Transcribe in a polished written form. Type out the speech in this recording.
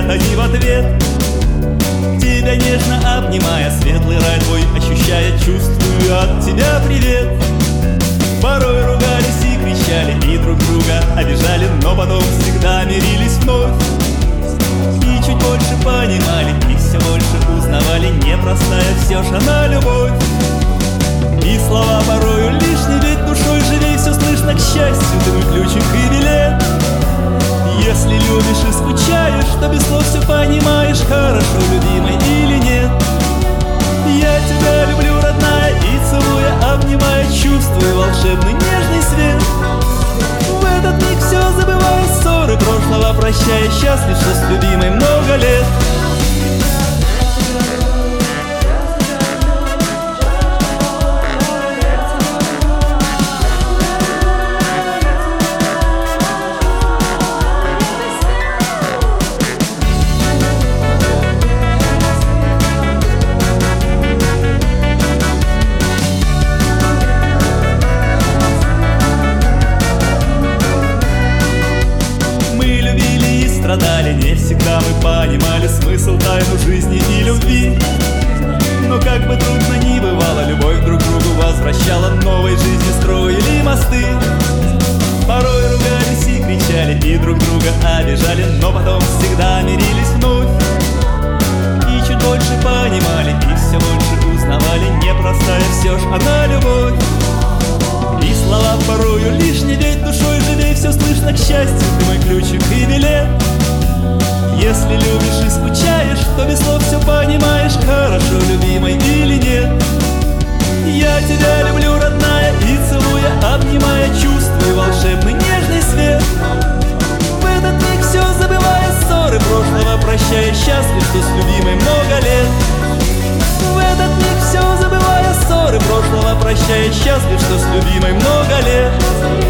они в ответ. Тебя нежно обнимая, светлый рай твой ощущая, чувствую от тебя привет. Порой ругались и кричали, и друг друга обижали, но потом всегда мирились вновь. И чуть больше понимали, и все больше узнавали, непростая все ж она любовь. И слова порою лишние, ведь душой живей, все слышно, к счастью, ты мой ключик и билет. Если любишь и скучаешь, то без слов все понимаешь, хорошо, любимый или нет. Я тебя люблю, родная, и целуя, обнимая, чувствую волшебный нежный свет. В этот миг все забывая, ссоры прошлого прощая, счастлив, что с любимой много лет. Страдали, не всегда мы понимали смысл, тайну жизни и любви. Но как бы трудно ни бывало, любовь друг к другу возвращала, новой жизни строили мосты. Порой ругались и кричали, и друг друга обижали, но потом всегда мирились вновь. И чуть больше понимали, и все больше узнавали, непростая все ж она любовь. И слова порою лишние, ведь душой живей, все слышно, к счастью, ты мой ключик и билет. Если любишь и скучаешь, то без слов все понимаешь, хорошо, любимый или нет. Я тебя люблю, родная, и целуя, обнимая, чувствую волшебный нежный свет. В этот миг все забывая, ссоры прошлого прощая, счастлив, что с любимой много лет. В этот миг все забывая, ссоры прошлого прощая, счастлив, что с любимой много лет.